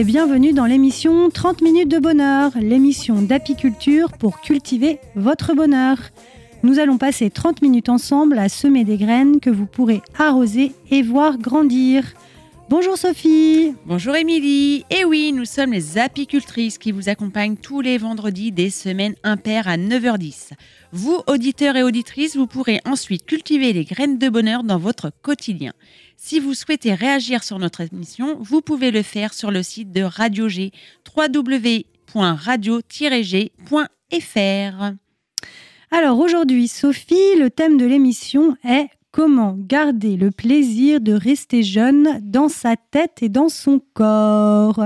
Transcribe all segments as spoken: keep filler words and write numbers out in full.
et bienvenue dans l'émission trente minutes de bonheur, l'émission d'apiculture pour cultiver votre bonheur. Nous allons passer trente minutes ensemble à semer des graines que vous pourrez arroser et voir grandir. Bonjour Sophie. Bonjour Émilie. Et oui, nous sommes les apicultrices qui vous accompagnent tous les vendredis des semaines impaires à neuf heures dix. Vous, auditeurs et auditrices, vous pourrez ensuite cultiver les graines de bonheur dans votre quotidien. Si vous souhaitez réagir sur notre émission, vous pouvez le faire sur le site de Radio G, w w w point radio tiret g point f r. Alors aujourd'hui, Sophie, le thème de l'émission est « Comment garder le plaisir de rester jeune dans sa tête et dans son corps ?»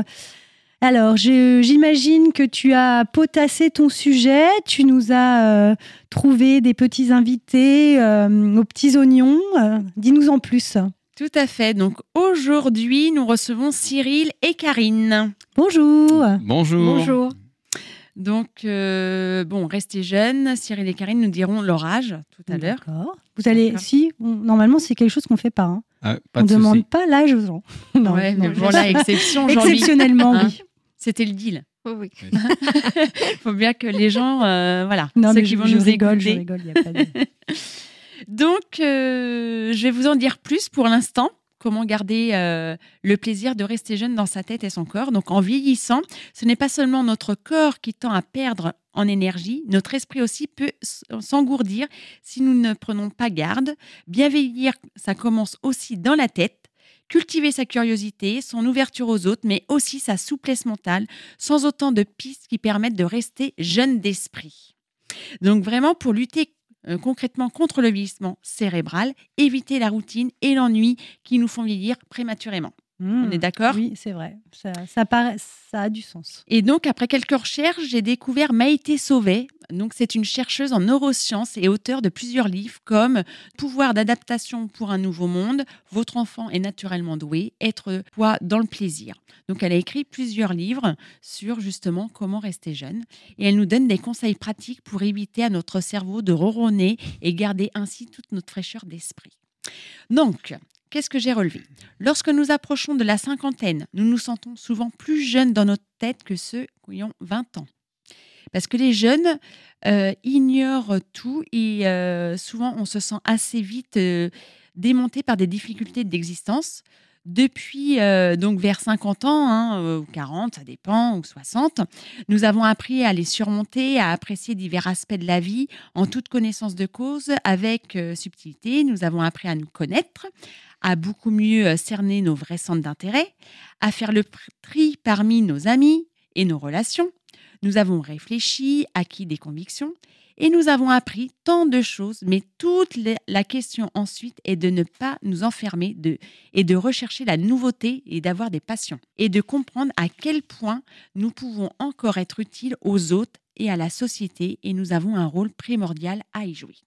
Alors, je, j'imagine que tu as potassé ton sujet, tu nous as euh, trouvé des petits invités euh, aux petits oignons. Euh, dis-nous en plus. Tout à fait. Donc aujourd'hui, nous recevons Cyril et Karine. Bonjour. Bonjour. Bonjour. Donc, euh, bon, restez jeunes. Cyril et Karine nous diront leur âge tout à l'heure. D'accord. Vous allez, D'accord. si, on, normalement, c'est quelque chose qu'on ne fait pas. Hein. Ah, pas on ne de demande souci. pas l'âge aux gens. Non, ouais, non, voilà, exception aujourd'hui. Exceptionnellement, hein, oui. C'était le deal. Oh oui. Il faut bien que les gens, euh, voilà, non, ceux mais qui je, vont je nous rigole, écouter. Je rigole, il n'y a pas de... Donc, euh, je vais vous en dire plus pour l'instant. Comment garder euh, le plaisir de rester jeune dans sa tête et son corps. Donc, en vieillissant, ce n'est pas seulement notre corps qui tend à perdre en énergie, notre esprit aussi peut s'engourdir si nous ne prenons pas garde. Bien vieillir, ça commence aussi dans la tête. Cultiver sa curiosité, son ouverture aux autres, mais aussi sa souplesse mentale, sans autant de pistes qui permettent de rester jeune d'esprit. Donc, vraiment, pour lutter Euh, concrètement contre le vieillissement cérébral, éviter la routine et l'ennui qui nous font vieillir prématurément. Mmh, On est d'accord ? Oui, c'est vrai. Ça, ça, paraît, ça a du sens. Et donc, après quelques recherches, j'ai découvert Maïté Sauvé. Donc, c'est une chercheuse en neurosciences et auteure de plusieurs livres comme Pouvoir d'adaptation pour un nouveau monde, Votre enfant est naturellement doué, Être toi dans le plaisir. Donc, elle a écrit plusieurs livres sur justement comment rester jeune. Et elle nous donne des conseils pratiques pour éviter à notre cerveau de ronronner et garder ainsi toute notre fraîcheur d'esprit. Donc, qu'est-ce que j'ai relevé ? Lorsque nous approchons de la cinquantaine, nous nous sentons souvent plus jeunes dans notre tête que ceux qui ont vingt ans. Parce que les jeunes euh, ignorent tout et euh, souvent on se sent assez vite euh, démonté par des difficultés d'existence. Depuis euh, donc vers cinquante ans, hein, ou quarante, ça dépend, ou soixante, nous avons appris à les surmonter, à apprécier divers aspects de la vie en toute connaissance de cause, avec euh, subtilité. Nous avons appris à nous connaître, à beaucoup mieux cerner nos vrais centres d'intérêt, à faire le tri parmi nos amis et nos relations. Nous avons réfléchi, acquis des convictions et nous avons appris tant de choses, mais toute la question ensuite est de ne pas nous enfermer de, et de rechercher la nouveauté et d'avoir des passions et de comprendre à quel point nous pouvons encore être utiles aux autres et à la société et nous avons un rôle primordial à y jouer.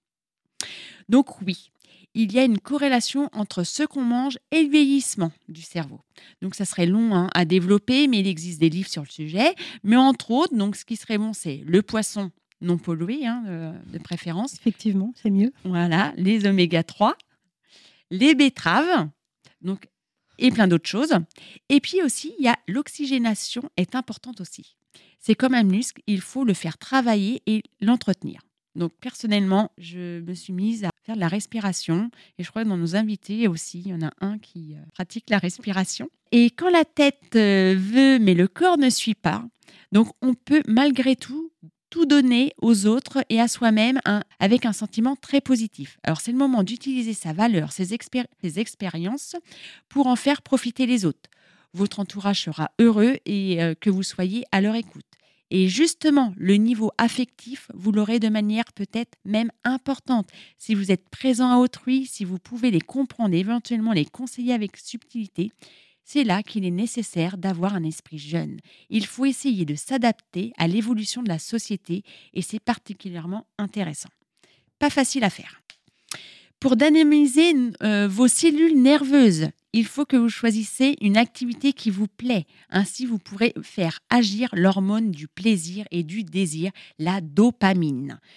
Donc oui, il y a une corrélation entre ce qu'on mange et le vieillissement du cerveau. Donc, ça serait long hein, à développer, mais il existe des livres sur le sujet. Mais entre autres, donc, ce qui serait bon, c'est le poisson non pollué, hein, de, de préférence. Effectivement, c'est mieux. Voilà, les oméga trois, les betteraves, donc, et plein d'autres choses. Et puis aussi, il y a l'oxygénation est importante aussi. C'est comme un muscle, il faut le faire travailler et l'entretenir. Donc, personnellement, je me suis mise à faire de la respiration. Et je crois que dans nos invités aussi, il y en a un qui euh, pratique la respiration. Et quand la tête euh, veut, mais le corps ne suit pas, donc on peut malgré tout, tout donner aux autres et à soi-même un, avec un sentiment très positif. Alors, c'est le moment d'utiliser sa valeur, ses, expéri- ses expériences pour en faire profiter les autres. Votre entourage sera heureux et euh, que vous soyez à leur écoute. Et justement, le niveau affectif, vous l'aurez de manière peut-être même importante. Si vous êtes présent à autrui, si vous pouvez les comprendre et éventuellement les conseiller avec subtilité, c'est là qu'il est nécessaire d'avoir un esprit jeune. Il faut essayer de s'adapter à l'évolution de la société et c'est particulièrement intéressant. Pas facile à faire. Pour dynamiser euh, vos cellules nerveuses, il faut que vous choisissiez une activité qui vous plaît. Ainsi, vous pourrez faire agir l'hormone du plaisir et du désir, la dopamine.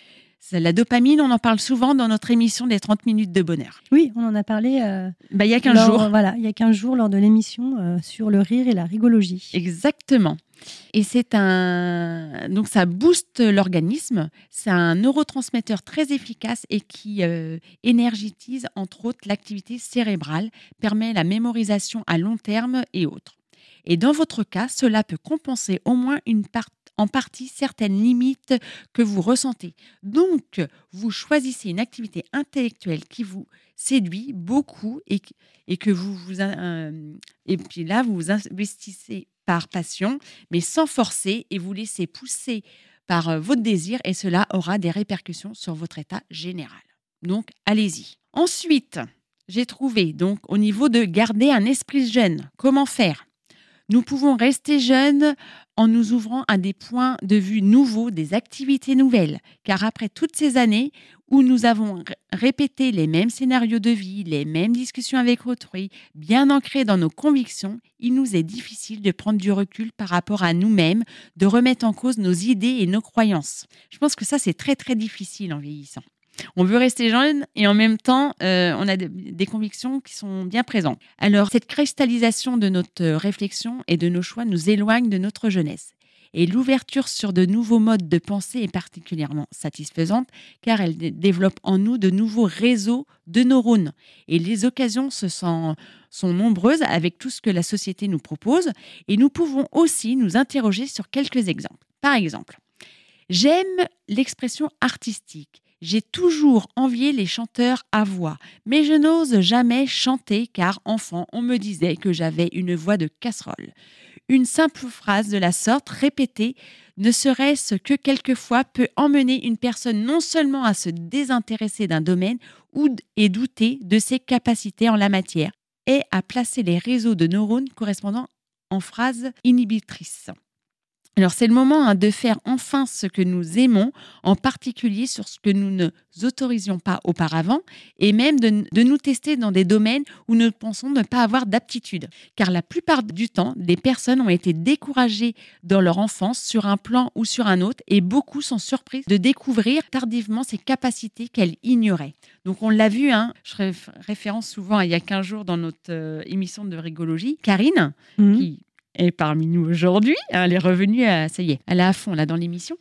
C'est la dopamine, on en parle souvent dans notre émission des trente minutes de bonheur. Oui, on en a parlé euh, bah, il y a quinze lors, jours. Voilà, il y a quinze jours lors de l'émission euh, sur le rire et la rigologie. Exactement. Et c'est un... Donc, ça booste l'organisme. C'est un neurotransmetteur très efficace et qui euh, énergétise, entre autres, l'activité cérébrale, permet la mémorisation à long terme et autres. Et dans votre cas, cela peut compenser au moins une part, en partie certaines limites que vous ressentez. Donc, vous choisissez une activité intellectuelle qui vous séduit beaucoup et, et que vous vous... Euh, et puis là, vous vous investissez par passion, mais sans forcer et vous laissez pousser par euh, votre désir et cela aura des répercussions sur votre état général. Donc, allez-y. Ensuite, j'ai trouvé, donc, au niveau de garder un esprit jeune, comment faire ? Nous pouvons rester jeunes en nous ouvrant à des points de vue nouveaux, des activités nouvelles. Car après toutes ces années où nous avons r- répété les mêmes scénarios de vie, les mêmes discussions avec autrui, bien ancrés dans nos convictions, il nous est difficile de prendre du recul par rapport à nous-mêmes, de remettre en cause nos idées et nos croyances. Je pense que ça, c'est très, très difficile en vieillissant. On veut rester jeune et en même temps, euh, on a de, des convictions qui sont bien présentes. Alors, cette cristallisation de notre réflexion et de nos choix nous éloigne de notre jeunesse. Et l'ouverture sur de nouveaux modes de pensée est particulièrement satisfaisante car elle d- développe en nous de nouveaux réseaux de neurones. Et les occasions se sont, sont nombreuses avec tout ce que la société nous propose. Et nous pouvons aussi nous interroger sur quelques exemples. Par exemple, j'aime l'expression artistique. J'ai toujours envié les chanteurs à voix, mais je n'ose jamais chanter car, enfant, on me disait que j'avais une voix de casserole. Une simple phrase de la sorte, répétée, ne serait-ce que quelquefois, peut emmener une personne non seulement à se désintéresser d'un domaine ou d- et douter de ses capacités en la matière, et à placer les réseaux de neurones correspondant en phrases inhibitrices. Alors, c'est le moment hein, de faire enfin ce que nous aimons, en particulier sur ce que nous ne autorisions pas auparavant, et même de, de nous tester dans des domaines où nous pensons ne pas avoir d'aptitude. Car la plupart du temps, des personnes ont été découragées dans leur enfance sur un plan ou sur un autre, et beaucoup sont surprises de découvrir tardivement ces capacités qu'elles ignoraient. Donc, on l'a vu, hein, je fais référence souvent à il y a quinze jours dans notre euh, émission de rigologie, Karine, mmh. qui... est parmi nous aujourd'hui. Elle est revenue, à, ça y est, elle est à fond là dans l'émission.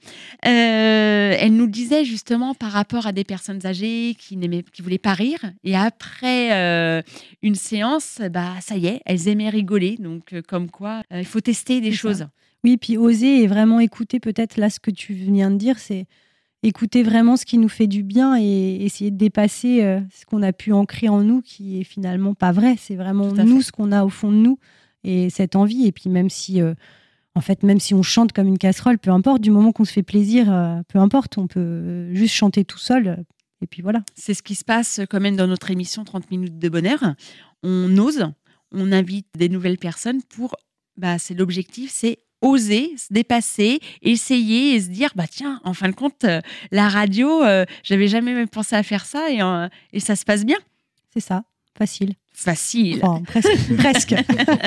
Euh, elle nous disait justement par rapport à des personnes âgées qui n'aimaient, qui voulaient pas rire. Et après euh, une séance, bah ça y est, elles aimaient rigoler. Donc euh, comme quoi, euh, il faut tester des c'est choses. Ça. Oui, puis oser et vraiment écouter. Peut-être là, ce que tu viens de dire, c'est écouter vraiment ce qui nous fait du bien et essayer de dépasser euh, ce qu'on a pu ancrer en nous, qui est finalement pas vrai. C'est vraiment nous, ce qu'on a au fond de nous. Et cette envie, et puis même si, euh, en fait, même si on chante comme une casserole, peu importe, du moment qu'on se fait plaisir, euh, peu importe, on peut juste chanter tout seul, euh, et puis voilà. C'est ce qui se passe quand même dans notre émission trente minutes de bonheur. On ose, on invite des nouvelles personnes pour, bah, c'est l'objectif, c'est oser, se dépasser, essayer et se dire, bah tiens, en fin de compte, euh, la radio, euh, j'avais jamais même pensé à faire ça et, euh, et ça se passe bien. C'est ça, facile. Facile. Enfin, presque. presque.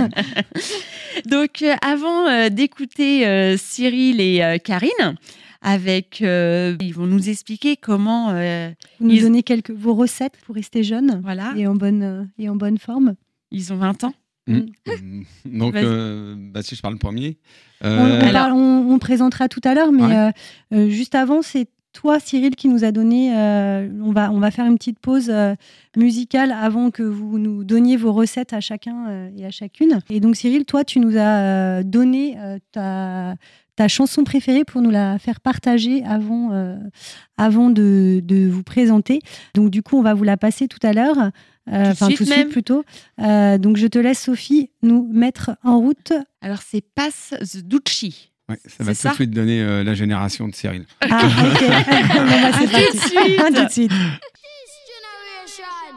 Donc, euh, avant euh, d'écouter euh, Cyril et euh, Karine, avec, euh, ils vont nous expliquer comment... Euh, vous nous ils... donner quelques, vos recettes pour rester jeune voilà. et, en bonne, euh, et en bonne forme. Ils ont vingt ans. Mmh. Donc, euh, bah, si je parle le premier... Euh... On, on, Alors... parle, on, on présentera tout à l'heure, mais ouais. euh, juste avant, c'est toi, Cyril, qui nous a donné... Euh, on, va, on va faire une petite pause euh, musicale avant que vous nous donniez vos recettes à chacun euh, et à chacune. Et donc, Cyril, toi, tu nous as euh, donné euh, ta, ta chanson préférée pour nous la faire partager avant, euh, avant de, de vous présenter. Donc, du coup, on va vous la passer tout à l'heure. Enfin, euh, tout de suite, suite plutôt. Euh, donc, je te laisse, Sophie, nous mettre en route. Alors, c'est Pass the Ducci. Ouais, ça va tout de suite donner euh, la génération de Cyril. Ah, ok. Bon, bah, c'est tout de suite. tout de suite. This generation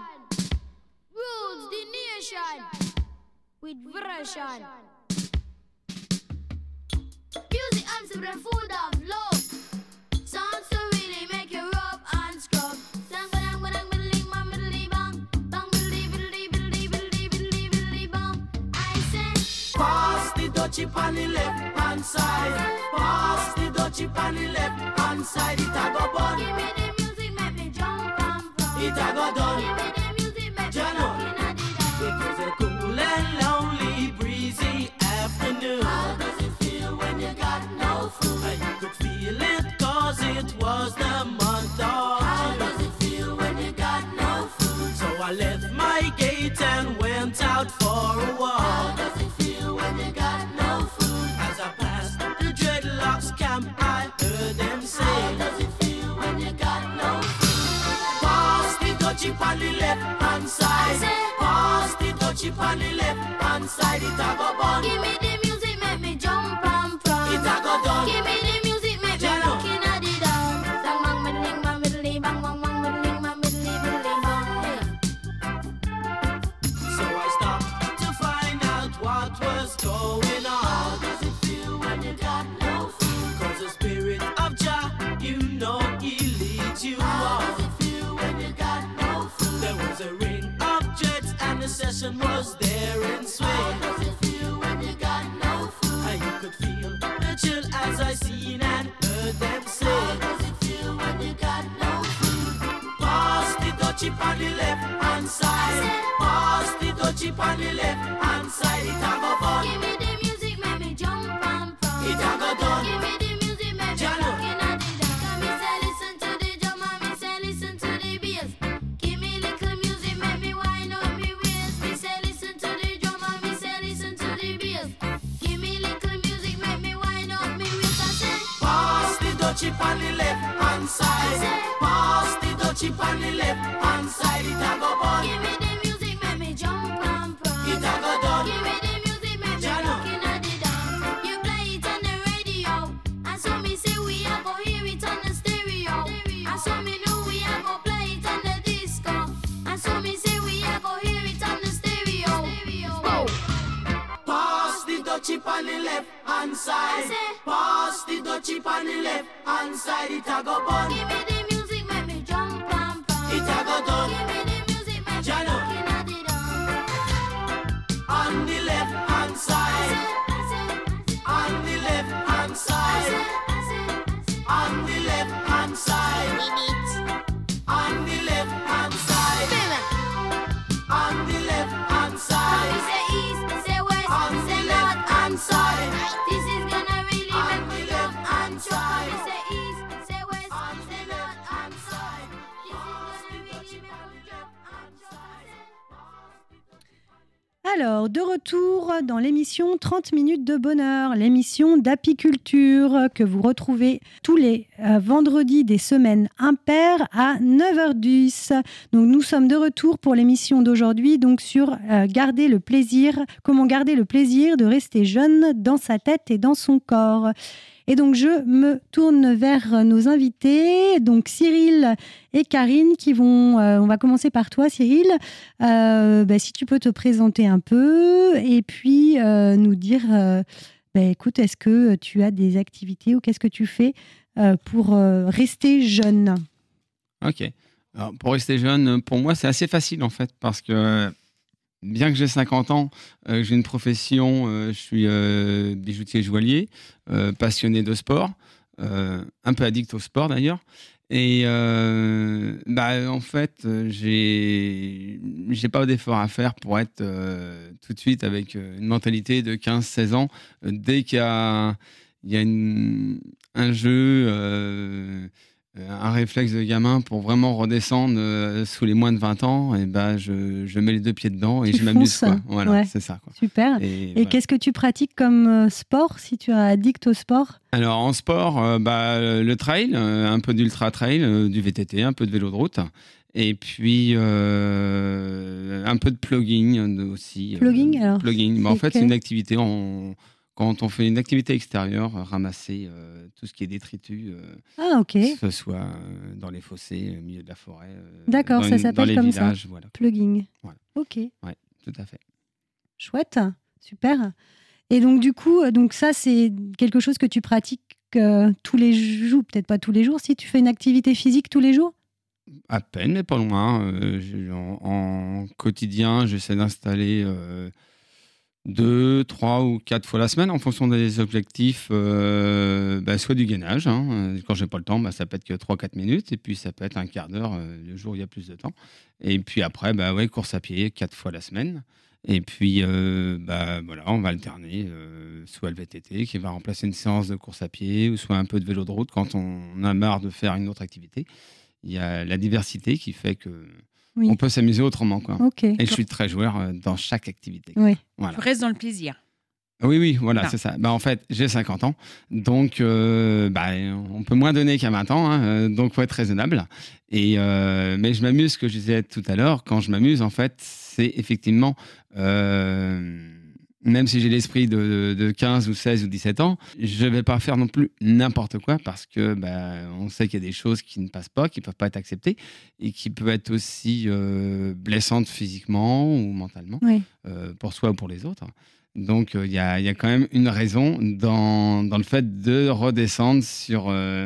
rules the nation with version. Music and some food of love. Sounds to really make you rub and scrub. Dang dang dang biddly bang biddly bang bang biddly biddly biddly biddly biddly biddly bang. I say pass the dutchie on the left hand side. Pass the dutchie on the left hand side. It a go bun. Give me the it a go done. Give me the music, make me Jano. looking at the It was a cool and lonely, breezy afternoon. How does it feel when you got no food? And you could feel it cause it was the month of How June. does it feel when you got no food? So I left my gate and went out for a How walk. does it feel when you got no food? As I passed the dreadlocks camp, I heard them How say, does it feel when you got no food? pass the dutchie on the left hand side. Pass the dutchie on the left hand side. It a go bun. Give me the music, make me jump and prance. It a go done. Give me the music, make me Jano. looking at the dance. Bang bang middling bang middling bang bang bang middling bang middling middling bang. So I stopped to find out what was going How on. does it feel when you got no food? Cause the spirit of Jah, you know he leads you How on. does it feel when you got no food? There was a ring of jets and the session was there in How swing. does it feel when you got no food? And you could feel the chill as I seen and heard them How say, does it feel when you got no food? pass the dutchie on the left hand side. Pass the dutchie on the left hand side. It a go fun. Give me the music, make me jump and prance. It a go done. Give me the music, make me Jano. looking at the dance. Me say listen to the drum and me say listen to the bass. Give me little music, make me wind up me waist. Me say listen to the drum and me say listen to the bass. Give me little music, make me wind up me waist. I say Pass the dutchie on the left hand side. Pass the dutchie on the left hand side. It a go bun. give me the music, make me jump and prance. It a go done. Give me the music, make me Jano. looking at the dance. You play it on the radio, and so me say we a go hear it on the stereo. And so me know we a go play it on the disco. And so me say we a go hear it on the stereo. Whoa. Pass the dutchie on the left hand side. Pass the dutchie on the left hand side. It a go bun. Give me the music, make me jump and prance. It a go done. Give me the music, make me Jano. looking at the dance. On the left hand side. On the left hand side. On the left hand side. On the left hand side. On the left hand side. Say east, say west, On say the north left hand side. This is gonna really On make me the jump left and hand jump. side. Say east, say west, On the say left north hand and side. south. This is gonna really make me jump and jump. Alors, de retour dans l'émission trente minutes de bonheur, l'émission d'apiculture que vous retrouvez tous les euh, vendredis des semaines impaires à neuf heures dix. Donc, nous sommes de retour pour l'émission d'aujourd'hui, donc sur euh, garder le plaisir, comment garder le plaisir de rester jeune dans sa tête et dans son corps. Et donc, je me tourne vers nos invités, donc Cyril et Karine, qui vont... euh, on va commencer par toi, Cyril. Euh, bah, si tu peux te présenter un peu et puis euh, nous dire, euh, bah, écoute, est-ce que tu as des activités ou qu'est-ce que tu fais euh, pour euh, rester jeune ? Ok. Alors, pour rester jeune, pour moi, c'est assez facile en fait, parce que bien que j'ai cinquante ans, euh, j'ai une profession, euh, je suis euh, bijoutier joaillier, euh, passionné de sport, euh, un peu addict au sport d'ailleurs. Et euh, bah, en fait, euh, j'ai j'ai pas d'effort à faire pour être euh, tout de suite avec euh, une mentalité de quinze seize ans. Euh, dès qu'il y a, il y a une, un jeu, euh, un réflexe de gamin pour vraiment redescendre euh, sous les moins de vingt ans, et bah, je, je mets les deux pieds dedans et Tu je m'amuse. fonces. Quoi. Voilà, Ouais. c'est ça. Quoi. Super. Et, Et voilà. qu'est-ce que tu pratiques comme euh, sport, si tu es addict au sport ? Alors en sport, euh, bah, le trail, euh, un peu d'ultra trail, euh, du V T T, un peu de vélo de route, et puis euh, un peu de plugging euh, aussi. Plugging, euh, alors, Plugging. Bah, en c'est fait, c'est quel- une activité, on- quand on fait une activité extérieure, euh, ramasser euh, tout ce qui est détritus, euh, Ah, ok. que ce soit euh, dans les fossés, au milieu de la forêt, euh, D'accord, dans ça une- s'appelle dans les comme ça. villages, voilà. Plugging. Voilà. Ok. Ouais, tout à fait. Chouette, super. Et donc du coup, euh, donc ça c'est quelque chose que tu pratiques euh, tous les jours, peut-être pas tous les jours, si tu fais une activité physique tous les jours ? À peine, mais pas loin. Euh, j'ai- en, en quotidien, j'essaie d'installer euh, deux, trois ou quatre fois la semaine en fonction des objectifs, euh, bah, soit du gainage. Hein. Quand j'ai pas le temps, bah, ça peut être que trois quatre minutes. Et puis ça peut être un quart d'heure euh, le jour où il y a plus de temps. Et puis après, bah, ouais, course à pied quatre fois la semaine. Et puis euh, bah, voilà, on va alterner euh, soit le V T T qui va remplacer une séance de course à pied ou soit un peu de vélo de route quand on a marre de faire une autre activité. Il y a la diversité qui fait que Oui. on peut s'amuser autrement, quoi. Ok. Et je suis très joueur euh, dans chaque activité. Oui. Voilà. Tu restes dans le plaisir. Oui, oui, voilà, Non. c'est ça. Bah, en fait, j'ai cinquante ans, donc euh, bah, on peut moins donner qu'à vingt ans, hein, euh, donc il faut être raisonnable. Et, euh, mais je m'amuse, ce que je disais tout à l'heure, quand je m'amuse, en fait, c'est effectivement, euh, même si j'ai l'esprit de, de quinze ou seize ou dix-sept ans, je ne vais pas faire non plus n'importe quoi parce que bah, on sait qu'il y a des choses qui ne passent pas, qui ne peuvent pas être acceptées et qui peuvent être aussi euh, blessantes physiquement ou mentalement, Oui. euh, pour soi ou pour les autres. Donc, il euh, y, a, y a quand même une raison dans, dans le fait de redescendre sur, euh,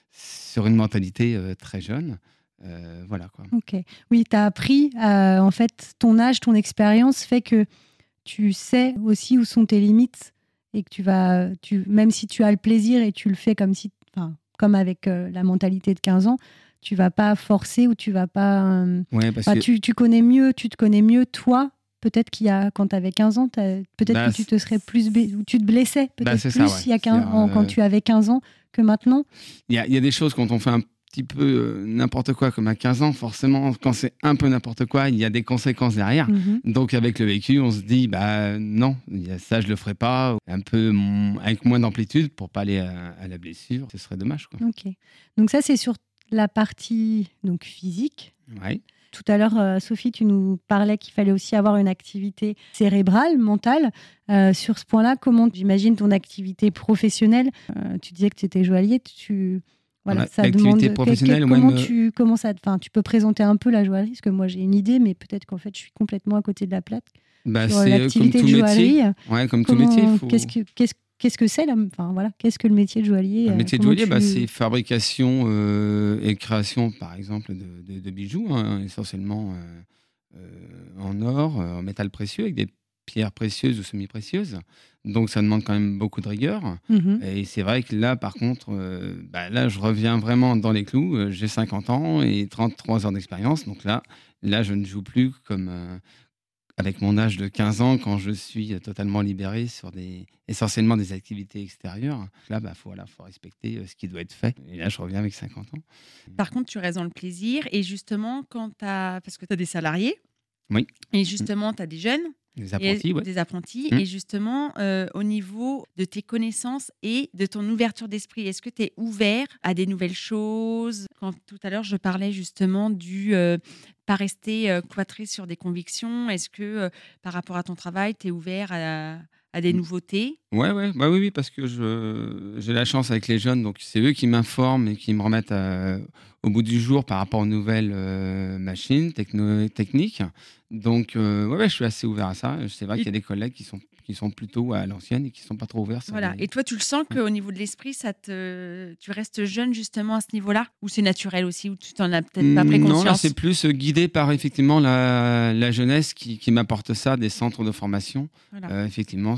sur une mentalité euh, très jeune. Euh, voilà, quoi. Ok. Oui, tu as appris, euh, en fait, ton âge, ton expérience fait que tu sais aussi où sont tes limites et que tu vas, tu, même si tu as le plaisir et tu le fais comme, si, enfin, comme avec euh, la mentalité de quinze ans, tu vas pas forcer ou tu vas pas. Euh, Ouais, parce bah, que... tu, tu connais mieux, tu te connais mieux toi. Peut-être qu'il y a, quand tu avais quinze ans, t'as- peut-être Bah, que tu te serais plus, blessé, ou tu te blessais peut-être Bah, c'est plus ça, ouais. il y a quinze C'est-à-dire, ans, quand euh, tu avais quinze ans que maintenant. Il y a, il y a des choses quand on fait un petit peu euh, n'importe quoi, comme à quinze ans, forcément, quand c'est un peu n'importe quoi, il y a des conséquences derrière. Mhm. Donc, avec le vécu, on se dit, bah non, il y a ça, je le ferai pas, un peu mm, avec moins d'amplitude pour pas aller à, à la blessure. Ce serait dommage, quoi. Ok. Donc ça, c'est sur la partie donc, physique. Ouais. Tout à l'heure, euh, Sophie, tu nous parlais qu'il fallait aussi avoir une activité cérébrale, mentale. Euh, sur ce point-là, comment, j'imagine, ton activité professionnelle, euh, tu disais que tu étais joaillier, tu... Voilà, Ouais, ça l'activité demande... professionnelle, ou comment, même, euh, tu, comment ça... Enfin, tu peux présenter un peu la joaillerie, parce que moi, j'ai une idée, mais peut-être qu'en fait, je suis complètement à côté de la plaque. Bah, Sur c'est euh, comme l'activité tout de métier. joaillerie, Ouais, comme tout comment- métier. Faut... qu'est-ce que, qu'est-ce, qu'est-ce que c'est, là enfin, voilà, qu'est-ce que le métier de joaillier Le euh, métier de comment joaillier, tu- bah, c'est fabrication euh, et création, par exemple, de, de- de bijoux, hein, essentiellement euh, euh, en or, euh, en métal précieux, avec des pierres précieuses ou semi-précieuses. Donc, ça demande quand même beaucoup de rigueur. Mhm. Et c'est vrai que là, par contre, euh, bah, là, je reviens vraiment dans les clous. Euh, J'ai cinquante ans et trente-trois ans d'expérience. Donc là, là, je ne joue plus comme... euh, avec mon âge de quinze ans, quand je suis totalement libéré sur des, essentiellement des activités extérieures, là, il bah, faut, voilà, faut respecter euh, ce qui doit être fait. Et là, je reviens avec cinquante ans. Par contre, tu restes dans le plaisir. Et justement, quand tu as. Parce que tu as des salariés. Oui. Et justement, tu as des jeunes. Les apprentis, et ouais. des apprentis. Mmh. Et justement, euh, au niveau de tes connaissances et de ton ouverture d'esprit, est-ce que tu es ouvert à des nouvelles choses? Quand tout à l'heure, je parlais justement du euh, pas rester euh, cloîtré sur des convictions, est-ce que euh, par rapport à ton travail, tu es ouvert à, à des Mmh. nouveautés? Ouais, ouais, bah oui, oui, parce que je, j'ai la chance avec les jeunes, donc c'est eux qui m'informent et qui me remettent à- au bout du jour par rapport aux nouvelles euh, machines, techno, techniques. Donc, euh, ouais, ouais, je suis assez ouvert à ça. C'est vrai Et- qu'il y a des collègues qui sont, qui sont plutôt à l'ancienne et qui ne sont pas trop ouverts. sur Voilà. les- Et toi, tu le sens qu'au niveau de l'esprit, ça te... tu restes jeune justement à ce niveau-là? Ou c'est naturel aussi? Ou tu t'en as peut-être pas pris Non, là, conscience? c'est plus euh, guidé par effectivement la, la jeunesse qui, qui m'apporte ça, des centres de formation. Voilà. Euh, effectivement,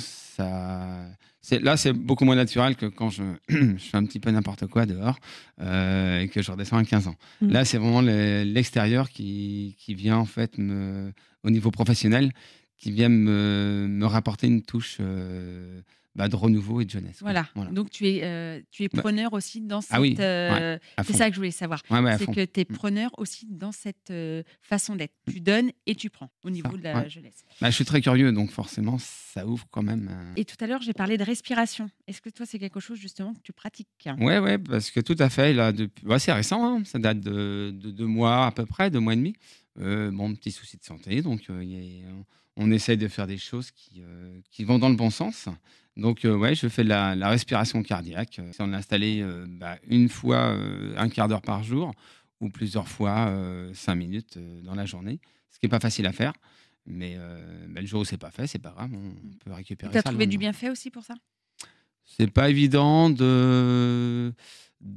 ça, c'est, là, c'est beaucoup moins naturel que quand je, je fais un petit peu n'importe quoi dehors euh, et que je redescends à quinze ans. Mm. Là, c'est vraiment le- l'extérieur qui, qui vient, en fait, me, au niveau professionnel, qui vient me, me rapporter une touche euh, bah, de renouveau et de jeunesse. quoi. Voilà. Voilà. Donc, tu es, euh, tu es Bah, preneur aussi dans cette... ah oui, euh, à c'est fond. ça que je voulais savoir. Ouais, ouais, à C'est fond. que tu es Mm. preneur aussi dans cette euh, façon d'être. Tu donnes et tu prends au niveau Ça, de la ouais. jeunesse. Bah, je suis très curieux, donc forcément, ça ouvre quand même. euh, Et tout à l'heure, j'ai parlé de respiration. Est-ce que toi, c'est quelque chose justement que tu pratiques? Ouais, ouais, parce que tout à fait, là, depuis... ouais, c'est récent, hein, ça date de, de deux mois à peu près, deux mois et demi. Euh, bon, petit souci de santé, donc euh, y a- on essaye de faire des choses qui, euh, qui vont dans le bon sens. Donc, euh, ouais, je fais de la, la respiration cardiaque. Euh, On l'a installé euh, bah, une fois, euh, un quart d'heure par jour, ou plusieurs fois, euh, cinq minutes euh, dans la journée, ce qui n'est pas facile à faire. Mais euh, bah, le jour où c'est pas fait, c'est pas grave, on peut récupérer Tu as ça. le trouvé du lendemain. bienfait aussi pour ça? C'est pas évident de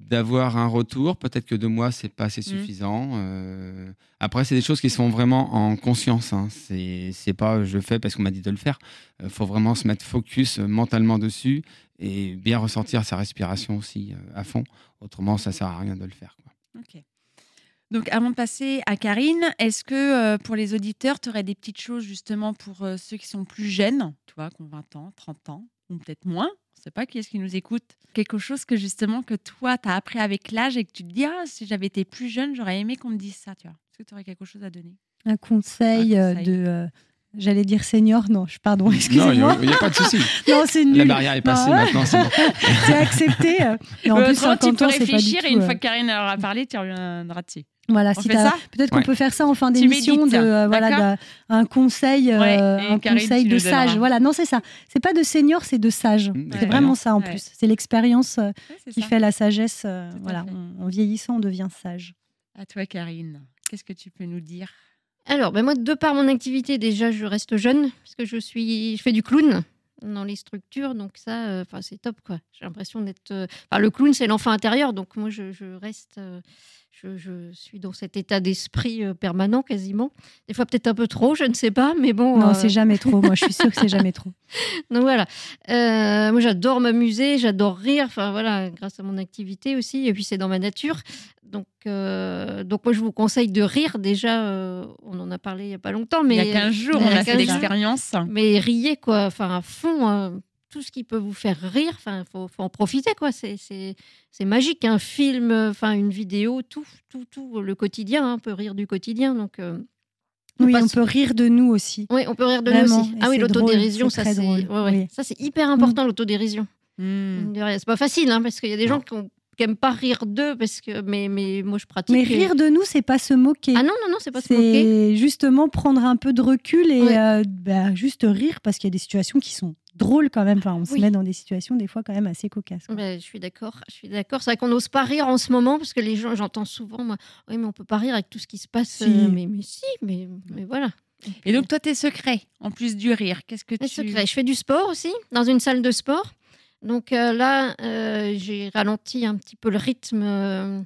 d'avoir un retour. Peut-être que deux mois, c'est pas assez suffisant. Euh, après, c'est des choses qui sont vraiment en conscience. Hein. C'est, c'est pas je fais parce qu'on m'a dit de le faire. Il faut vraiment se mettre focus euh, mentalement dessus et bien ressentir sa respiration aussi euh, à fond. Autrement, ça sert à rien de le faire, quoi. Ok. Donc, avant de passer à Karine, est-ce que euh, pour les auditeurs, tu aurais des petites choses justement pour euh, ceux qui sont plus jeunes, toi, qui ont vingt ans, trente ans, ou peut-être moins, on ne sait pas qui est-ce qui nous écoute, quelque chose que justement que toi, tu as appris avec l'âge et que tu te dis, ah, si j'avais été plus jeune, j'aurais aimé qu'on me dise ça, tu vois. Est-ce que tu aurais quelque chose à donner? Un conseil, Un euh, conseil. de... euh, J'allais dire senior, non, je, pardon, Non, excusez-moi. il n'y a, pas de souci. Non, c'est nul. La barrière est passée Non, maintenant. C'est bon. c'est accepté. euh. Et en Euh, plus, autrement, tu cinquante peux ans, c'est pas du réfléchir et tout, une euh, fois que Karine aura parlé, tu reviendras dessus. Voilà, On si fait t'as- ça peut-être qu'on Ouais. peut faire ça en fin Tu d'émission, médites, de euh, voilà, d'accord d'un- un conseil, euh, Ouais, et un Karine, conseil tu de nous sage. donneras. Voilà, non, c'est ça. C'est pas de senior, c'est de sage. Mmh, C'est ouais. vraiment ça en Ouais. plus. C'est l'expérience euh, Ouais, c'est qui ça. fait la sagesse. euh, Tout à voilà, fait. en, en vieillissant, on devient sage. À toi, Karine. Qu'est-ce que tu peux nous dire? Alors, ben moi, de par mon activité, déjà, je reste jeune, parce que je, suis, je fais du clown dans les structures, donc ça, euh, enfin, c'est top, quoi. J'ai l'impression d'être... euh, enfin, le clown, c'est l'enfant intérieur, donc moi, je, je reste... euh, je, je suis dans cet état d'esprit euh, permanent, quasiment. Des fois, peut-être un peu trop, je ne sais pas, mais bon... Non, euh, c'est jamais trop. Moi, je suis sûre que c'est jamais trop. Donc voilà. Euh, moi, j'adore m'amuser, j'adore rire. Enfin voilà, grâce à mon activité aussi. Et puis c'est dans ma nature. Donc, euh, donc moi, je vous conseille de rire. Déjà, euh, on en a parlé il y a pas longtemps, mais Il y a quinze jours, il y on a a fait quinze jours. l'expérience. Mais riez quoi. Enfin à fond. euh, tout ce qui peut vous faire rire. Enfin, faut, faut en profiter quoi. C'est, c'est, c'est magique. Un film, enfin une vidéo, tout, tout, tout. Le quotidien, hein, on peut rire du quotidien. Donc euh, Oui, passe- on peut rire de nous aussi. oui, on peut rire de Vraiment, nous aussi. et Ah oui, c'est l'autodérision, drôle, c'est ça très c'est, drôle. ouais, ouais. Oui. ça c'est hyper important l'autodérision. Hmm. Mine de rien. C'est pas facile, hein, parce qu'il y a des gens qui n'aiment pas rire d'eux, parce que, mais, mais moi je pratique. Mais et- rire de nous, c'est pas se moquer. Ah non, non, non, c'est pas se moquer. C'est justement prendre un peu de recul et Ouais. euh, bah, juste rire parce qu'il y a des situations qui sont drôles quand même. Enfin, on se Oui. met dans des situations des fois quand même assez cocasses. quoi. Ben, je suis d'accord, je suis d'accord. C'est vrai qu'on n'ose pas rire en ce moment, parce que les gens, j'entends souvent, moi, oui, mais on peut pas rire avec tout ce qui se passe. Si. euh, mais, mais si, mais, mais voilà. Et donc, toi, tes secrets, en plus du rire, qu'est-ce que Les tu... secrets. Je fais du sport aussi, dans une salle de sport. Donc euh, là, euh, j'ai ralenti un petit peu le rythme euh,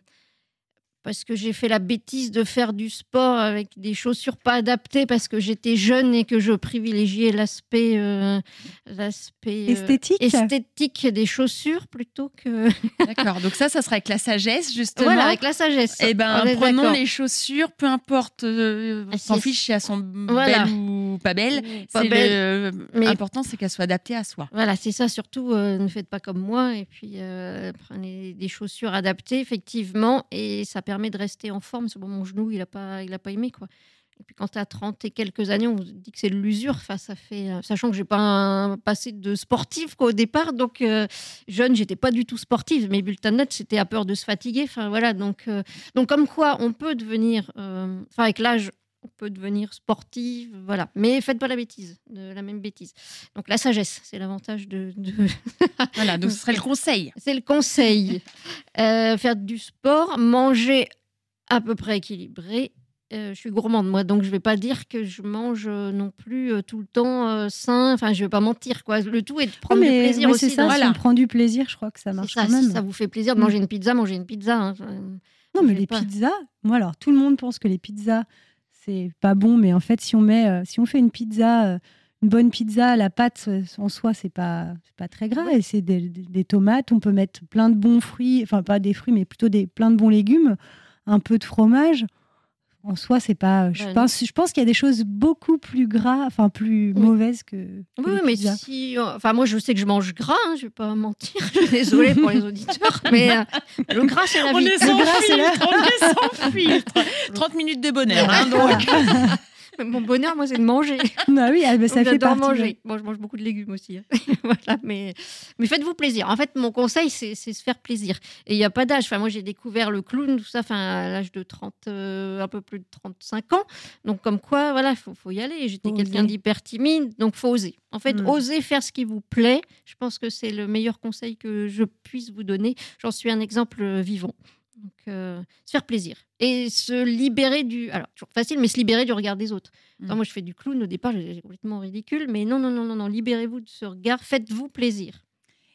parce que j'ai fait la bêtise de faire du sport avec des chaussures pas adaptées parce que j'étais jeune et que je privilégiais l'aspect, euh, l'aspect euh, Esthétique. esthétique des chaussures plutôt que... D'accord, donc ça, ça sera avec la sagesse, justement. Voilà, avec la sagesse. Eh ben, On est prenons d'accord. les chaussures, peu importe, euh, on Ah, s'en c'est- fiche si elles sont Voilà. belles ou pas belles. Pas C'est belle. le mais- important, c'est qu'elles soient adaptées à soi. Voilà, c'est ça surtout. euh, ne faites pas comme moi et puis euh, prenez des chaussures adaptées, effectivement, et ça permet de rester en forme. Sur mon genou, il n'a pas, il a pas aimé quoi. Et puis quand tu as trente et quelques années, on vous dit que c'est de l'usure. Enfin, ça fait, euh, sachant que j'ai pas un passé de sportive quoi, au départ, donc euh, jeune, j'étais pas du tout sportive. Mes bulletins de notes, c'était à peur de se fatiguer. Enfin voilà, donc euh, donc comme quoi, on peut devenir, euh, enfin avec l'âge. On peut devenir sportive, voilà. Mais faites pas la bêtise, de la même bêtise. Donc la sagesse, c'est l'avantage de, de- Voilà, donc ce serait le conseil. c'est le conseil. Euh, faire du sport, manger à peu près équilibré. Euh, je suis gourmande, moi, donc je vais pas dire que je mange euh, non plus euh, tout le temps euh, sain. Enfin, je vais pas mentir, quoi. Le tout est de prendre mais du plaisir ouais, aussi. c'est ça, dans- si voilà. on prend du plaisir, je crois que ça C'est marche ça, quand même. si ça vous fait plaisir de Mm. manger une pizza, mangez une pizza. hein. Euh, Non, mais j'ai les pas- pizzas, moi alors tout le monde pense que les pizzas c'est pas bon, mais en fait si on met, euh, si on fait une pizza, euh, une bonne pizza, la pâte euh, en soi c'est pas, c'est pas très gras et c'est des, des- des tomates, on peut mettre plein de bons fruits, enfin pas des fruits mais plutôt des plein de bons légumes, un peu de fromage. En soi c'est pas, je Ouais, pense, je pense qu'il y a des choses beaucoup plus gras, enfin plus Oui. mauvaises que. que Oui, les oui, mais pizzas. si. Enfin, moi, je sais que je mange gras, hein, je vais pas mentir. Je suis désolée pour les auditeurs, mais euh, le gras, c'est la On vie. est sans Le gras, c'est filtre, on est sans filtre. trente minutes de bonheur, hein, donc. Mais mon bonheur, moi, c'est de manger. Ah oui, ah, bah, ça Donc, fait j'adore partie. manger. Bon, je mange beaucoup de légumes aussi. hein. voilà, mais, mais faites-vous plaisir. En fait, mon conseil, c'est c'est se faire plaisir. Et il n'y a pas d'âge. Enfin, moi, j'ai découvert le clown, tout ça, enfin, à l'âge de trente, euh, un peu plus de trente-cinq ans. Donc, comme quoi, voilà, il faut, faut y aller. J'étais Faut quelqu'un oser. d'hyper timide, donc faut oser. En fait, Mm. oser faire ce qui vous plaît. Je pense que c'est le meilleur conseil que je puisse vous donner. J'en suis un exemple euh, vivant. Donc, euh, se faire plaisir. Et se libérer du... Alors, toujours facile, mais se libérer du regard des autres. Mm. Enfin, moi, je fais du clown au départ, j'ai complètement ridicule. Mais non, non, non, non, non. Libérez-vous de ce regard. Faites-vous plaisir.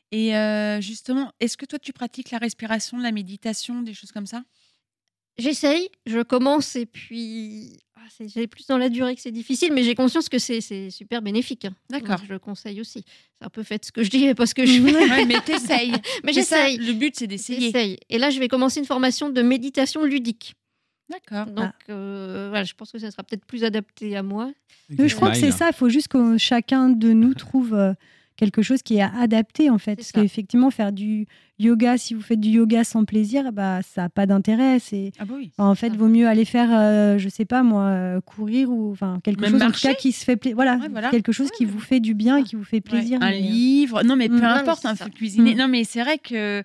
Et euh, justement, est-ce que toi, tu pratiques la respiration, la méditation, des choses comme ça? J'essaye, je commence et puis ah, c'est, c'est plus dans la durée que c'est difficile, mais j'ai conscience que c'est, c'est super bénéfique, hein. D'accord. Donc, je le conseille aussi. C'est un peu fait ce que je dis parce que je fais. Ouais, mais t'essayes. Mais C'est ça, j'essaye. le but, c'est d'essayer. J'essaye. Et là, je vais commencer une formation de méditation ludique. D'accord. Donc euh, voilà, je pense que ça sera peut-être plus adapté à moi. Je crois que c'est ça, il faut juste que chacun de nous trouve euh, quelque chose qui est adapté en fait. C'est Parce ça. qu'effectivement, faire du yoga, si vous faites du yoga sans plaisir, bah, ça n'a pas d'intérêt. C'est... Ah bah oui. En fait, ça. vaut mieux aller faire, euh, je sais pas moi, euh, courir ou enfin quelque Même chose en tout marcher. cas qui se fait plaisir. Voilà, Ouais, voilà. quelque chose qui vous fait du bien et qui vous fait plaisir. Ouais, un mais, euh, livre, non mais peu Mm. Non, importe, mais hein, c'est faut ça. cuisiner. Mm. Non mais c'est vrai que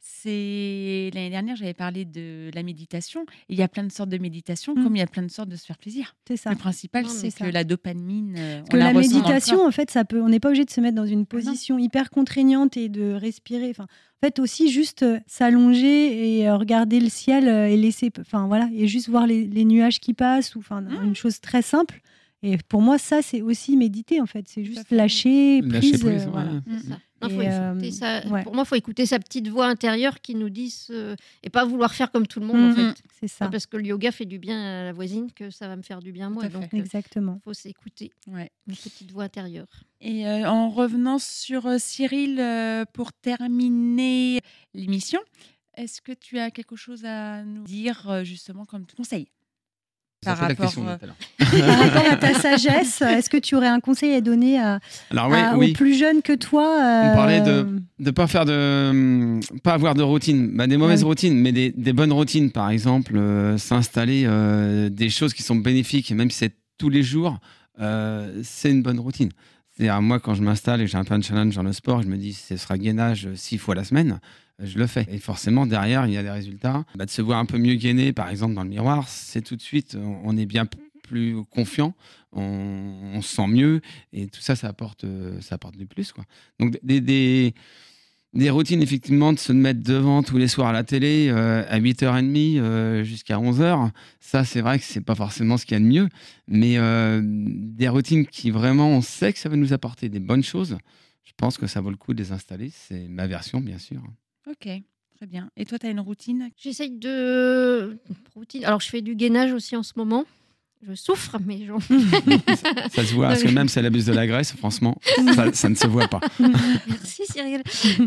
c'est l'année dernière j'avais parlé de la méditation. Et il y a plein de sortes de méditation, Mm. comme il y a plein de sortes de se faire plaisir. c'est ça. Le principal Non, mais c'est c'est que ça. la dopamine, euh, Parce on que la la ressent dans le méditation, corps. en fait, ça peut. On n'est pas obligé de se mettre dans une Ah non. position hyper contraignante et de respirer. Enfin, en fait, aussi juste euh, s'allonger et euh, regarder le ciel euh, et laisser. Enfin voilà, et juste voir les, les nuages qui passent ou enfin Mm. une chose très simple. Et pour moi, ça, c'est aussi méditer. En fait, c'est à juste fait. lâcher prise. Lâcher prise, euh, ouais. voilà. C'est ça. Non, Et, faut euh, écouter sa- ouais. Pour moi, il faut écouter sa petite voix intérieure qui nous dit ce- et pas vouloir faire comme tout le monde en Mm. fait. C'est ça, Pas parce que le yoga fait du bien à la voisine que ça va me faire du bien à moi. Tout à fait. Donc, il exactement. faut s'écouter, Ouais. une petite voix intérieure. Et euh, en revenant sur euh, Cyril, euh, pour terminer l'émission, est-ce que tu as quelque chose à nous dire euh, justement comme conseil Ça par fait la rapport, question de euh, tout à l'heure. Par rapport à ta sagesse, est-ce que tu aurais un conseil à donner à, Alors oui, à- oui. aux plus jeunes que toi On euh, parlait de de pas faire de hum, pas avoir de routine, bah, des mauvaises Ouais. routines, mais des, des bonnes routines, par exemple euh, s'installer euh, des choses qui sont bénéfiques, et même si c'est tous les jours, euh, c'est une bonne routine. C'est-à-dire moi quand je m'installe et que j'ai un peu un challenge dans le sport, je me dis ce sera gainage six fois la semaine, euh, je le fais. Et forcément derrière il y a des résultats. Bah, de se voir un peu mieux gainé, par exemple dans le miroir, c'est tout de suite on, on est bien p- plus confiant, on, on se sent mieux et tout ça ça apporte euh, ça apporte du plus quoi. Donc des, des, des routines effectivement de se mettre devant tous les soirs à la télé euh, à huit heures trente euh, jusqu'à onze heures, ça c'est vrai que c'est pas forcément ce qu'il y a de mieux, mais euh, des routines qui vraiment on sait que ça va nous apporter des bonnes choses, je pense que ça vaut le coup de les installer, c'est ma version bien sûr. Ok, très bien. Et toi, tu as une routine? J'essaye de routine. Alors, je fais du gainage aussi en ce moment. Je souffre, mais j'en Ça se voit, parce que même si elle abuse de la graisse, franchement, ça, ça ne se voit pas. Merci Cyril.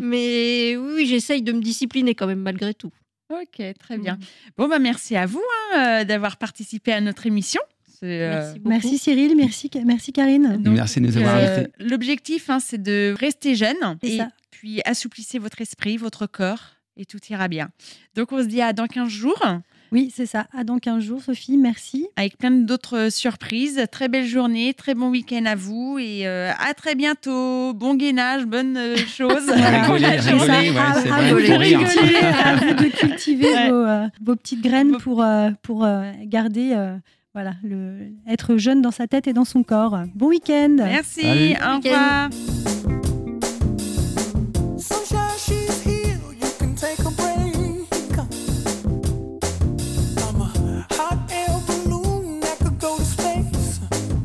Mais oui, oui, j'essaye de me discipliner quand même malgré tout. Ok, très bien. Bon, bah, merci à vous hein, euh, d'avoir participé à notre émission. C'est, euh, Merci beaucoup. Merci Cyril, merci, merci Karine. Donc, Merci de nous avoir euh, invités. L'objectif, hein, c'est de rester jeune C'est et ça. puis assouplissez votre esprit, votre corps et tout ira bien. Donc, on se dit à dans quinze jours Oui, c'est ça. À dans quinze jours, Sophie, merci. avec plein d'autres surprises. Très belle journée, très bon week-end à vous et euh, à très bientôt. Bon gainage, bonne euh, chose. Rigoler, C'est ça. rigoler, ouais, à, c'est à vrai, vous il de faut rire. rigoler, à vous de cultiver Ouais. vos, euh, vos petites graines Vos- pour, euh, pour euh, garder, euh, voilà, le, être jeune dans sa tête et dans son corps. Bon week-end. Merci, Salut. au Bon week-end. revoir. Sunshine, she's here. You can take a break. I'm a hot air balloon that could go to space.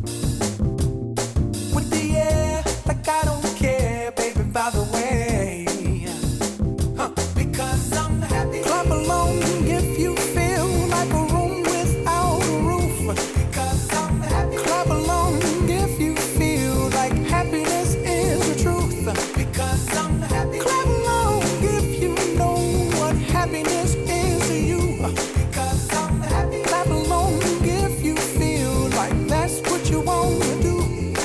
With the air, like I don't care, baby, by the way. Huh, because I'm happy. Clap along if you feel like a room without a roof. Because I'm happy. Clap along if you feel like happiness is the truth. Because I'm happy. Clap along if you know what happiness is to you. Because I'm happy. Clap along if you feel like that's what you want to do.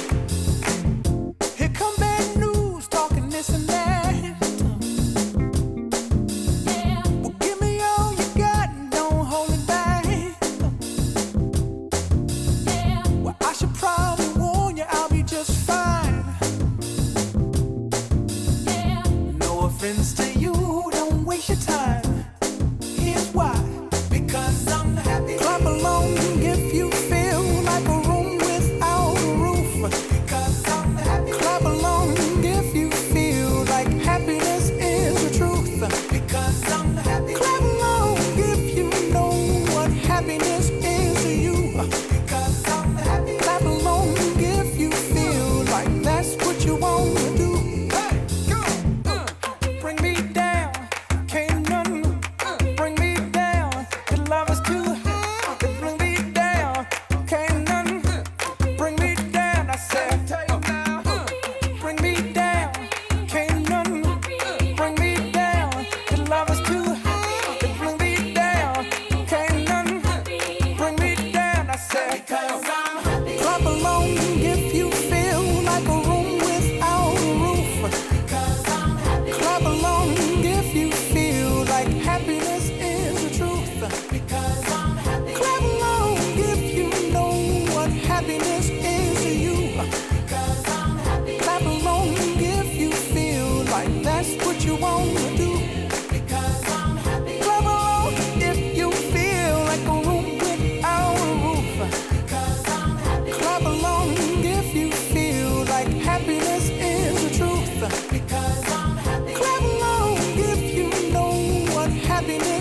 Here come bad news, talking this and that. Well, give me all you got and don't hold it back. Well, I should probably warn you, I'll be just fine. No offense to you, don't waste your time. Here's why. Because I'm happy. Clap along if you feel like a room without a roof. Because I'm happy. Clap along if you feel like happiness is the truth. Because I'm happy. Clap along if you know what happiness is to you. Because I'm happy. Clap along if you feel like that's what you want to do. Hey, go. Uh, happiness.